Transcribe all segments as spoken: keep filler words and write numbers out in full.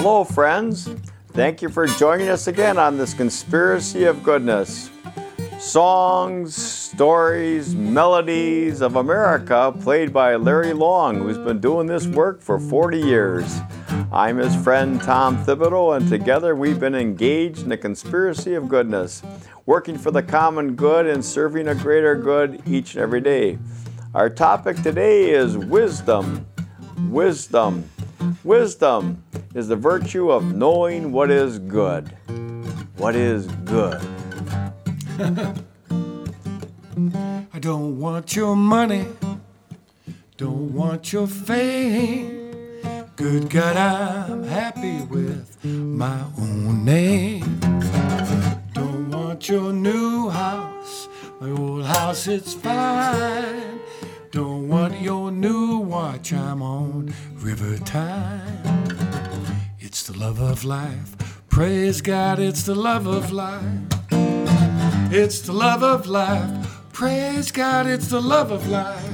Hello, friends. Thank you for joining us again on this Conspiracy of Goodness. Songs, stories, melodies of America played by Larry Long, who's been doing this work for forty years. I'm his friend Tom Thibodeau, and together we've been engaged in the conspiracy of goodness, working for the common good and serving a greater good each and every day. Our topic today is wisdom. Wisdom. Wisdom is the virtue of knowing what is good. What is good? I don't want your money, don't want your fame. Good God, I'm happy with my own name. Don't want your new house, my old house, it's fine. Don't want your new watch, I'm on river time. It's the love of life, praise God, it's the love of life. It's the love of life, praise God, it's the love of life.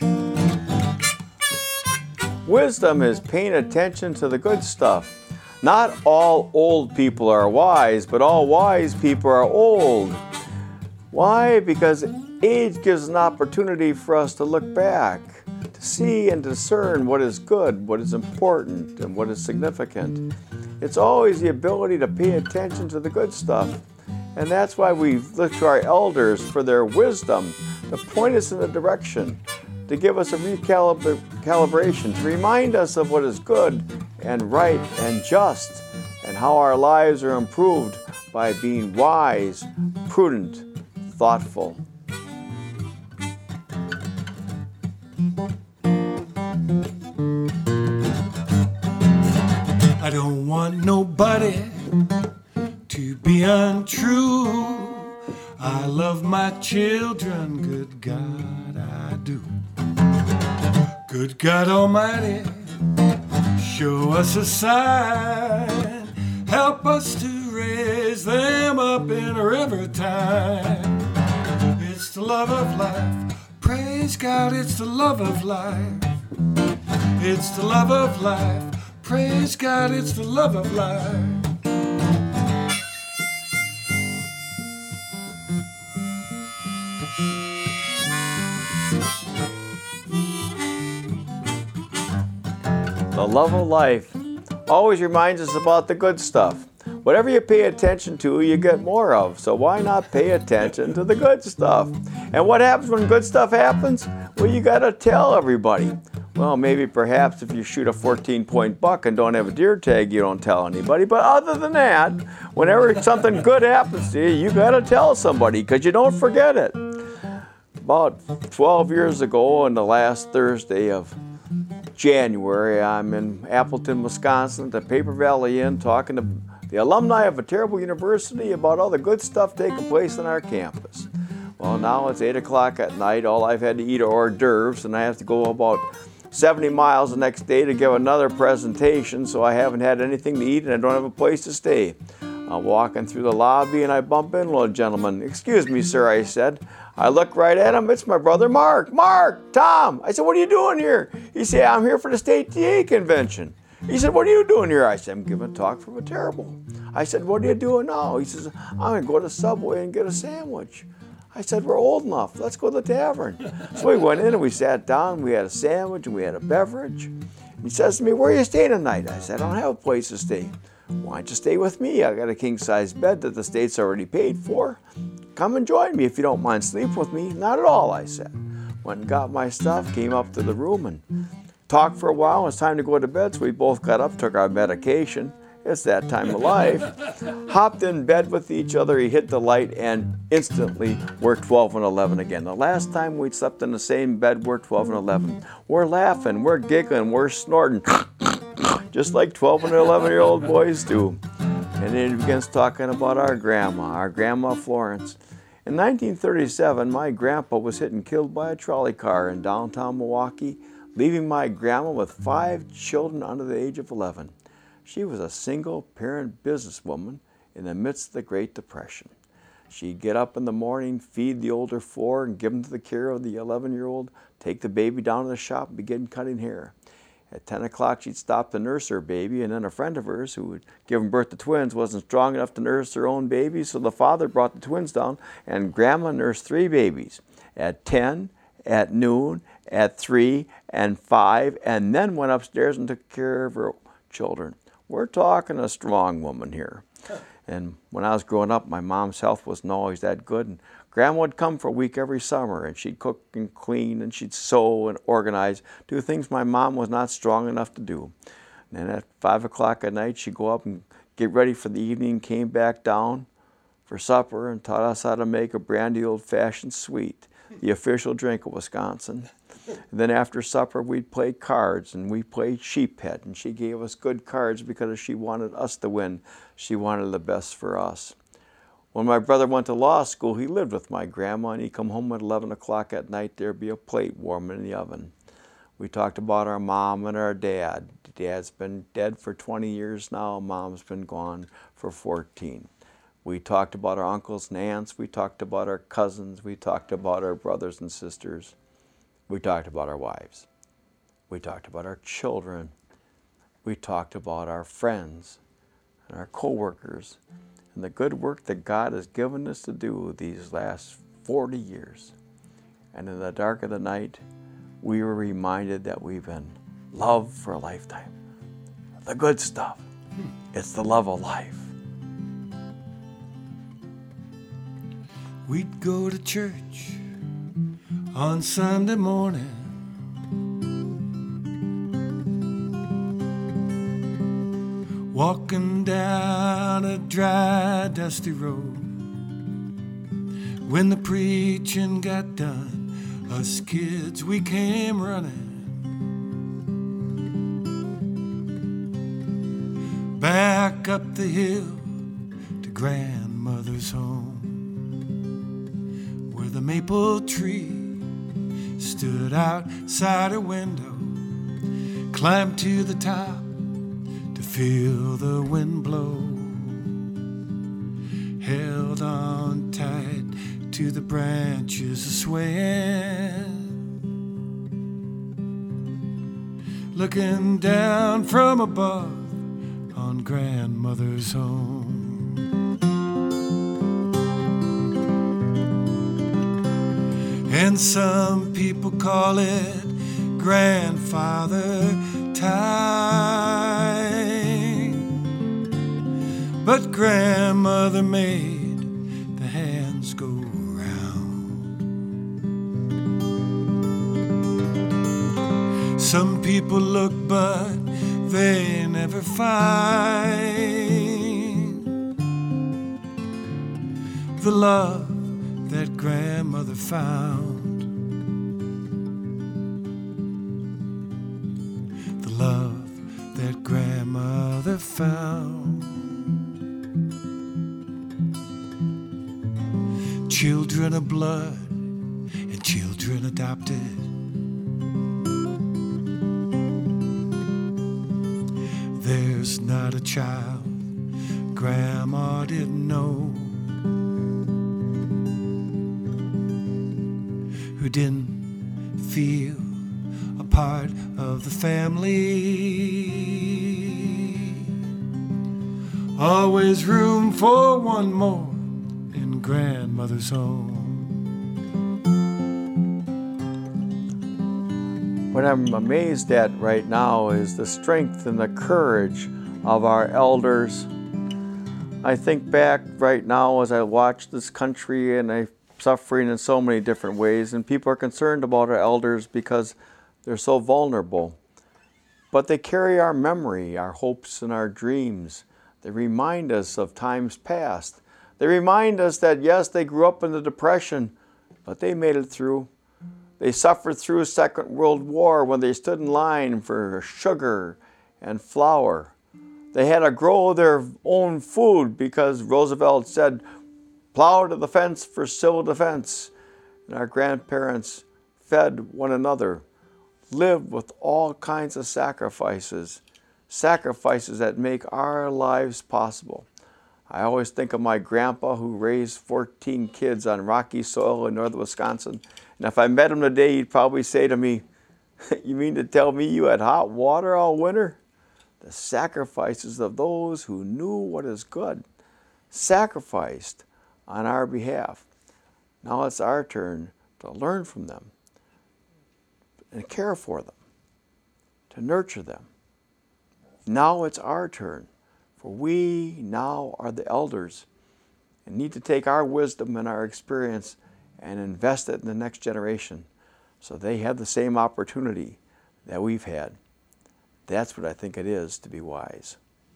Wisdom is paying attention to the good stuff. Not all old people are wise, but all wise people are old. Why? Because age gives an opportunity for us to look back, to see and discern what is good, what is important, and what is significant. It's always the ability to pay attention to the good stuff. And that's why we look to our elders for their wisdom, to point us in a direction, to give us a recalibration, to remind us of what is good and right and just, and how our lives are improved by being wise, prudent, thoughtful. I don't want nobody to be untrue. I love my children, good God, I do. Good God Almighty, show us a sign. Help us to raise them up in a river time. It's the love of life, praise God, it's the love of life. It's the love of life, praise God, it's the love of life. The love of life always reminds us about the good stuff. Whatever you pay attention to, you get more of. So why not pay attention to the good stuff? And what happens when good stuff happens? Well, you got to tell everybody. Well, maybe perhaps if you shoot a fourteen-point buck and don't have a deer tag, you don't tell anybody. But other than that, whenever something good happens to you, you got to tell somebody because you don't forget it. About twelve years ago, on the last Thursday of January, I'm in Appleton, Wisconsin, at the Paper Valley Inn, talking to the alumni of Viterbo University about all the good stuff taking place on our campus. Well, now it's eight o'clock at night. All I've had to eat are hors d'oeuvres, and I have to go about seventy miles the next day to give another presentation, so I haven't had anything to eat and I don't have a place to stay. I'm walking through the lobby and I bump into a gentleman. "Excuse me, sir," I said. I look right at him. It's my brother Mark. "Mark, Tom." I said, "What are you doing here?" He said, "I'm here for the state T A convention." He said, "What are you doing here?" I said, "I'm giving a talk for Viterbo." I said, "What are you doing now?" He says, "I'm going to go to Subway and get a sandwich." I said, "We're old enough. Let's go to the tavern." So we went in and we sat down. We had a sandwich and we had a beverage. He says to me, "Where are you staying tonight?" I said, "I don't have a place to stay." "Why don't you stay with me? I got a king-size bed that the state's already paid for. Come and join me if you don't mind sleeping with me." "Not at all," I said. Went and got my stuff, came up to the room and talked for a while. It was time to go to bed, so we both got up, took our medication. It's that time of life. Hopped in bed with each other. He hit the light and instantly we're twelve and eleven again. The last time we slept in the same bed, we're twelve and eleven. We're laughing, we're giggling, we're snorting, just like twelve and eleven-year-old boys do. And then he begins talking about our grandma, our grandma Florence. In nineteen thirty-seven, my grandpa was hit and killed by a trolley car in downtown Milwaukee, leaving my grandma with five children under the age of eleven. She was a single-parent businesswoman in the midst of the Great Depression. She'd get up in the morning, feed the older four, and give them to the care of the eleven-year-old, take the baby down to the shop and begin cutting hair. At ten o'clock, she'd stop to nurse her baby, and then a friend of hers who had given birth to twins wasn't strong enough to nurse her own baby, so the father brought the twins down, and Grandma nursed three babies at ten, at noon, at three, and five, and then went upstairs and took care of her children. We're talking a strong woman here. And when I was growing up, my mom's health wasn't always that good, and Grandma would come for a week every summer, and she'd cook and clean, and she'd sew and organize, do things my mom was not strong enough to do. And then at five o'clock at night, she'd go up and get ready for the evening, came back down for supper, and taught us how to make a brandy old-fashioned sweet, the official drink of Wisconsin. And then after supper, we'd play cards, and we played sheephead, and she gave us good cards because she wanted us to win. She wanted the best for us. When my brother went to law school, he lived with my grandma, and he'd come home at eleven o'clock at night. There'd be a plate warming in the oven. We talked about our mom and our dad. Dad's been dead for twenty years now. Mom's been gone for fourteen. We talked about our uncles and aunts. We talked about our cousins. We talked about our brothers and sisters. We talked about our wives. We talked about our children. We talked about our friends and our co-workers and the good work that God has given us to do these last forty years. And in the dark of the night, we were reminded that we've been loved for a lifetime. The good stuff. It's the love of life. We'd go to church on Sunday morning. Walking down a dry, dusty road. When the preaching got done, us kids, we came running back up the hill to grandmother's home, where the maple tree stood outside her window, climbed to the top to feel the wind blow, held on tight to the branches swaying, looking down from above on grandmother's home. And some people call it grandfather time, but grandmother made the hands go round. Some people look but they never find the love that grandmother found. The love that grandmother found. Children of blood and children adopted, there's not a child grandma didn't know who didn't feel a part of the family. Always room for one more in grandmother's home. What I'm amazed at right now is the strength and the courage of our elders. I think back right now as I watch this country and I'm suffering in so many different ways, and people are concerned about our elders because they're so vulnerable. But they carry our memory, our hopes and our dreams. They remind us of times past. They remind us that yes, they grew up in the Depression, but they made it through. They suffered through Second World War when they stood in line for sugar and flour. They had to grow their own food because Roosevelt said, plow to the fence for civil defense. And our grandparents fed one another, lived with all kinds of sacrifices, sacrifices that make our lives possible. I always think of my grandpa who raised fourteen kids on rocky soil in northern Wisconsin. And if I met him today, he'd probably say to me, You mean to tell me you had hot water all winter? The sacrifices of those who knew what is good, sacrificed on our behalf. Now it's our turn to learn from them and care for them, to nurture them. Now it's our turn, for we now are the elders and need to take our wisdom and our experience and invest it in the next generation so they have the same opportunity that we've had. That's what I think it is to be wise.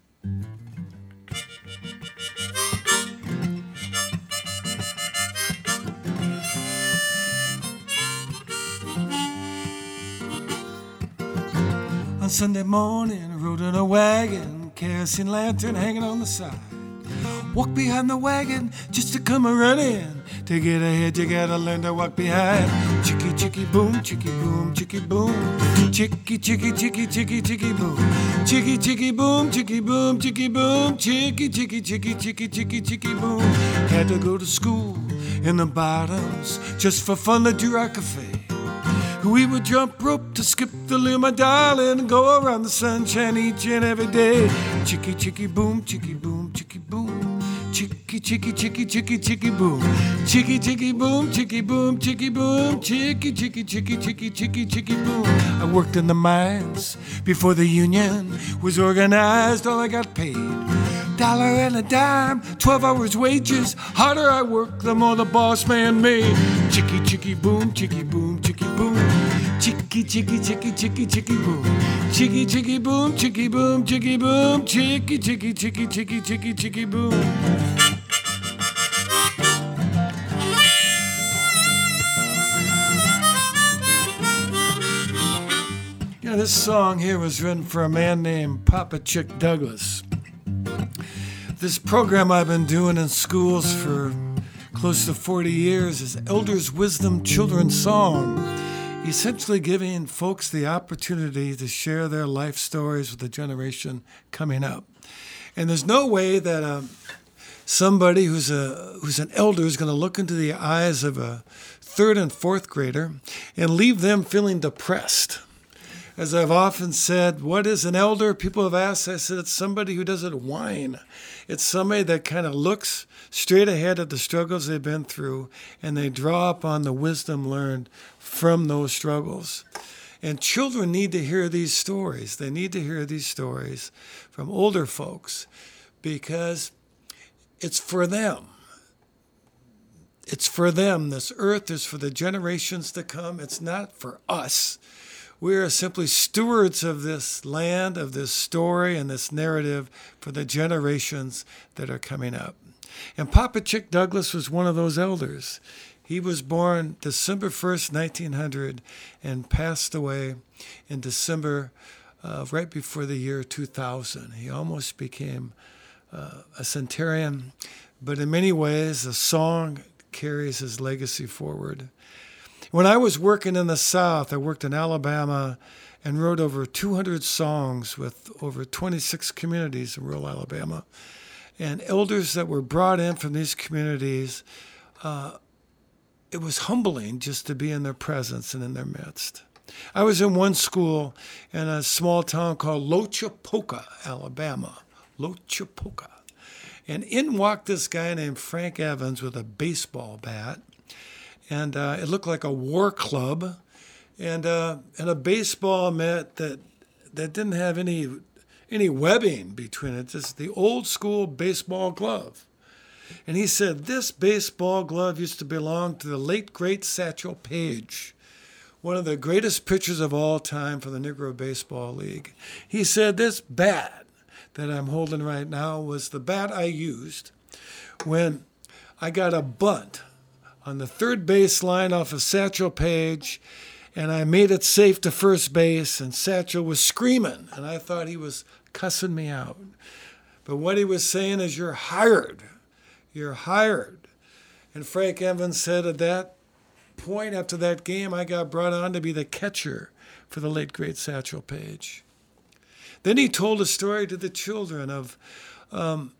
On Sunday morning, I rode in a wagon, kerosene lantern hanging on the side. Walk behind the wagon just to come a running. To get ahead, you gotta learn to walk behind. Chicky, chicky, boom, chicky, boom, chicky, boom. Chicky, chicky, chicky, chicky, chicky, boom. Chicky, chicky, boom, chicky, boom, chicky, boom. Chicky, chicky, chicky, chicky, chicky, chicky, boom. Had to go to school in the bottoms just for fun to do our cafe. We would jump rope to skip the loo, my darling, and go around the sunshine each and every day. Chicky, chicky, boom, chicky, boom, chicky, boom. Chicky, chicky, chicky, chicky, chicky, boom. Chicky, chicky, boom, chicky, boom, chicky, boom. Chicky, chicky, chicky, chicky, chicky, chicky, boom. I worked in the mines before the union was organized. All I got paid, dollar and a dime, twelve hours wages. Harder I work, the more the boss man made. Chicky, chicky, boom, chicky, boom, chicky, boom. Chicky, chicky, chicky, chicky, chicky, boom. Chicky, chicky, boom, chicky, boom, chicky, boom. Chicky, chicky, chicky, chicky, chicky, chicky, boom. Yeah, this song here was written for a man named Papa Chick Douglas. This program I've been doing in schools for close to forty years is Elders' Wisdom Children's Song, essentially giving folks the opportunity to share their life stories with the generation coming up. And there's no way that um, somebody who's a who's an elder is going to look into the eyes of a third and fourth grader and leave them feeling depressed. As I've often said, what is an elder? People have asked. I said, it's somebody who doesn't whine. It's somebody that kind of looks straight ahead at the struggles they've been through, and they draw upon the wisdom learned from those struggles. And children need to hear these stories. They need to hear these stories from older folks because it's for them. It's for them. This earth is for the generations to come. It's not for us. We are simply stewards of this land, of this story, and this narrative for the generations that are coming up. And Papa Chick Douglas was one of those elders. He was born December first, nineteen hundred, and passed away in December, uh, right before the year two thousand. He almost became uh, a centenarian, but in many ways, the song carries his legacy forward. When I was working in the South, I worked in Alabama and wrote over two hundred songs with over twenty-six communities in rural Alabama. And elders that were brought in from these communities, uh, it was humbling just to be in their presence and in their midst. I was in one school in a small town called Lochapoka, Alabama. Lochapoka. And in walked this guy named Frank Evans with a baseball bat. And uh, it looked like a war club, and uh, and a baseball mitt that that didn't have any any webbing between it, just the old school baseball glove. And he said, this baseball glove used to belong to the late, great Satchel Paige, one of the greatest pitchers of all time for the Negro Baseball League. He said, this bat that I'm holding right now was the bat I used when I got a bunt on the third base line off of Satchel Paige, and I made it safe to first base, and Satchel was screaming, and I thought he was cussing me out. But what he was saying is, you're hired. You're hired. And Frank Evans said at that point after that game, I got brought on to be the catcher for the late, great Satchel Paige. Then he told a story to the children of um,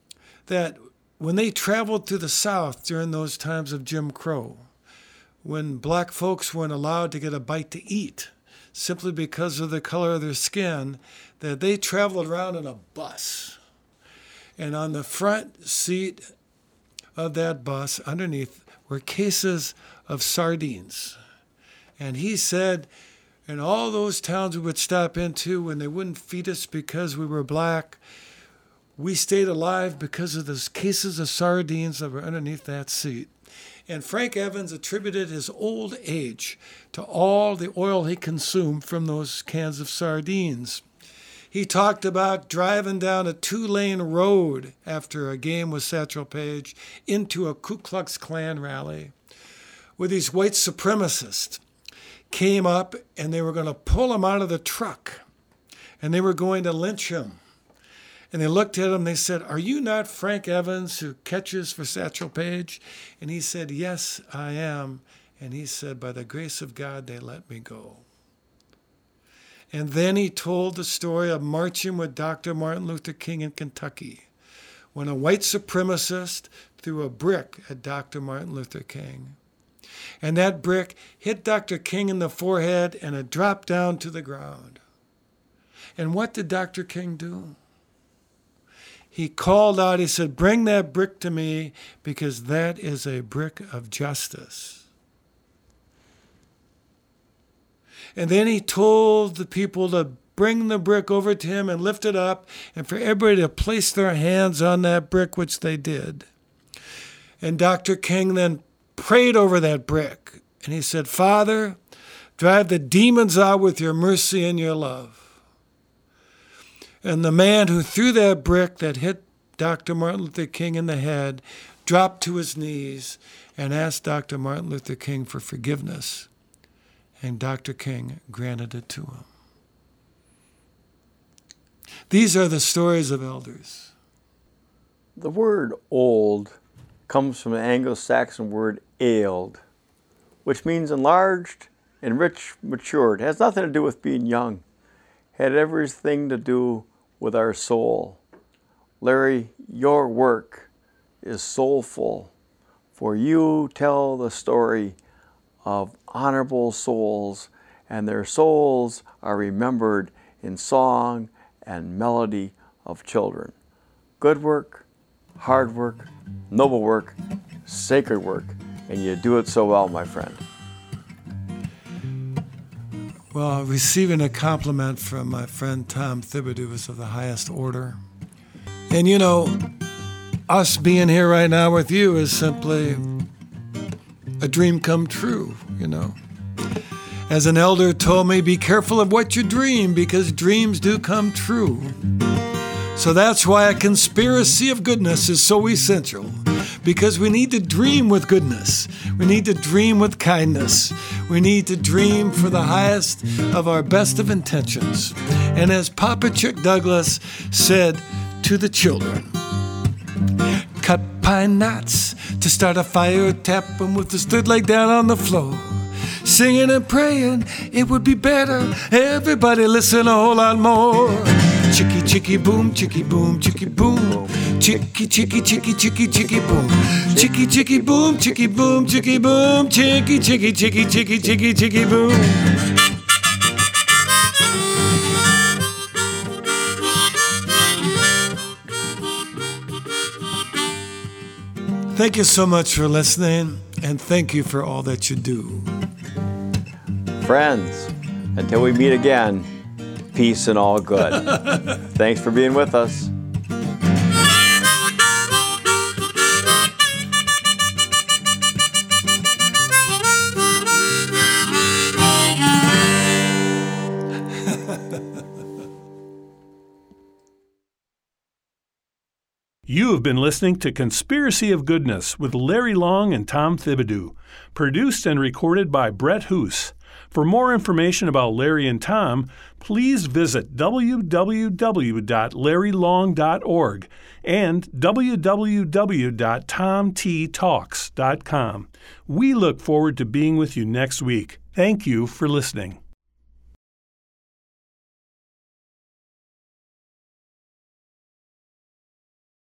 that when they traveled to the South during those times of Jim Crow, when black folks weren't allowed to get a bite to eat, simply because of the color of their skin, that they traveled around in a bus. And on the front seat of that bus, underneath, were cases of sardines. And he said, in all those towns we would stop into when they wouldn't feed us because we were black, we stayed alive because of those cases of sardines that were underneath that seat. And Frank Evans attributed his old age to all the oil he consumed from those cans of sardines. He talked about driving down a two-lane road after a game with Satchel Paige into a Ku Klux Klan rally where these white supremacists came up and they were going to pull him out of the truck and they were going to lynch him. And they looked at him and they said, "Are you not Frank Evans who catches for Satchel Paige?" And he said, "Yes, I am." And he said, "By the grace of God, they let me go." And then he told the story of marching with Doctor Martin Luther King in Kentucky when a white supremacist threw a brick at Doctor Martin Luther King. And that brick hit Doctor King in the forehead and it dropped down to the ground. And what did Doctor King do? He called out, he said, "Bring that brick to me because that is a brick of justice." And then he told the people to bring the brick over to him and lift it up and for everybody to place their hands on that brick, which they did. And Doctor King then prayed over that brick and he said, "Father, drive the demons out with your mercy and your love." And the man who threw that brick that hit Doctor Martin Luther King in the head dropped to his knees and asked Doctor Martin Luther King for forgiveness. And Doctor King granted it to him. These are the stories of elders. The word old comes from the Anglo-Saxon word ailed, which means enlarged, enriched, matured. It has nothing to do with being young. Had everything to do with our soul. Larry, your work is soulful, for you tell the story of honorable souls, and their souls are remembered in song and melody of children. Good work, hard work, noble work, sacred work, and you do it so well, my friend. Well, receiving a compliment from my friend Tom Thibodeau is of the highest order. And you know, us being here right now with you is simply a dream come true, you know. As an elder told me, be careful of what you dream because dreams do come true. So that's why a conspiracy of goodness is so essential, because we need to dream with goodness. We need to dream with kindness. We need to dream for the highest of our best of intentions. And as Papa Chick Douglas said to the children, cut pine knots to start a fire, tap them with the stood leg down on the floor. Singing and praying, it would be better. Everybody listen a whole lot more. Chicky, chicky, boom, chicky, boom, chicky, boom. Chicky, chicky, chicky, chicky, chicky, boom. Chicky, chicky, boom, chicky, boom, chicky, boom. Chicky, chicky, chicky, chicky, chicky, chicky, boom. Thank you so much for listening, and thank you for all that you do. Friends, until we meet again, peace and all good. Thanks for being with us. You have been listening to Conspiracy of Goodness with Larry Long and Tom Thibodeau, produced and recorded by Brett Hoos. For more information about Larry and Tom, please visit w w w dot larry long dot org and w w w dot tom t talks dot com. We look forward to being with you next week. Thank you for listening.